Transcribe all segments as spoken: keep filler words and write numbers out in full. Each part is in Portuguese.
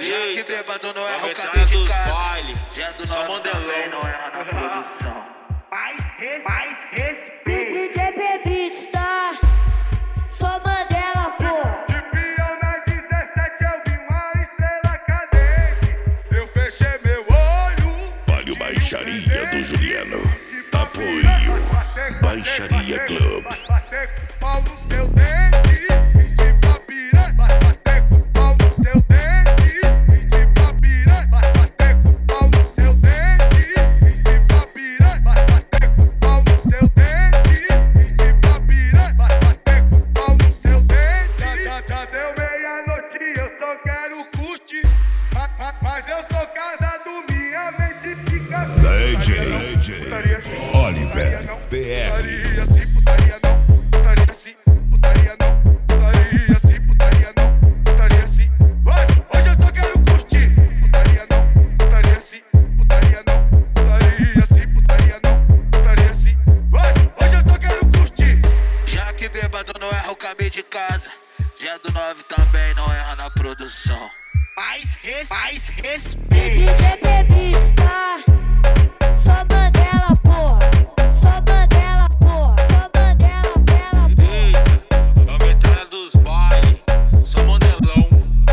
Já que bêbado não erra o caminho de casa. Já do novo também não erra na produção. Mais, res, mais respeito. D J Bebista, sou Mandela, pô. De peão na dezessete eu vi uma estrela cadente. Eu fechei meu olho. Palio Baixaria do Juliano. Apoio Baixaria Club. Bater com pau no seu dente. De papira, bater com pau no seu dente. De papira, bater com pau no seu dente. De papira, bater com pau no seu dente. De papira, bater com pau no seu dente. Já, já deu meia-noite, eu só quero curtir. Mas eu sou casado, minha mente fica D J Oliver P R. Putaria assim, putaria não, putaria assim, putaria não, putaria assim, putaria não, putaria assim. Vai, hoje eu só quero curtir. Putaria não, putaria assim, putaria não, putaria assim, putaria não, putaria assim. Vai, hoje eu só quero curtir. Já que bêbado não erra o caminho de casa. Já do nove também não erra na produção. Mais, res, mais respeito. D J Bebista, sou Mandela, pô. Sou Mandela, pô. Sou Mandela, bela, pô. Eita, a metralha dos baile, sou Mandelão.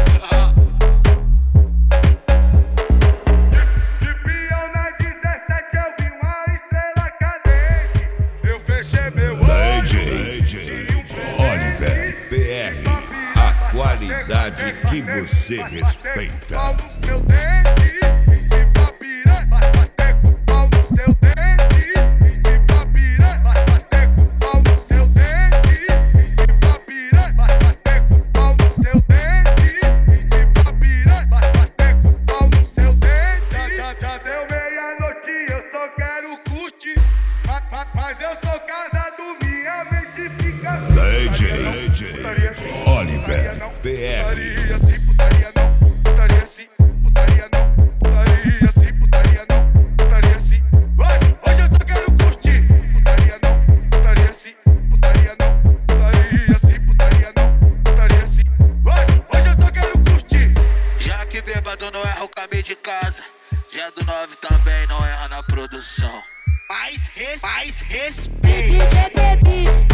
De peão na dezessete eu vi uma estrela cadente. Eu fechei meu olho. D J Oliver P R. A qualidade que você respeita. Pau no seu dente, de papira, bater com pau no seu dente. De papira, bater com pau no seu dente. De papira, bater com pau no seu dente. De papira, bater com pau no seu dente. Já, já deu meia-noite, eu só quero curtir. Mas eu sou casado, minha mente fica. D J Oliver P R. Putaria assim, putaria não, putaria assim, putaria não, putaria assim, putaria não, putaria assim. Vai, hoje eu só quero curtir. Putaria não, putaria assim, putaria não, putaria assim, putaria não, putaria assim. Vai, hoje eu só quero curtir. Já que bêbado não erra o caminho de casa. Já do nove também não erra na produção. Mais, res, mais respeito. D J Bebista.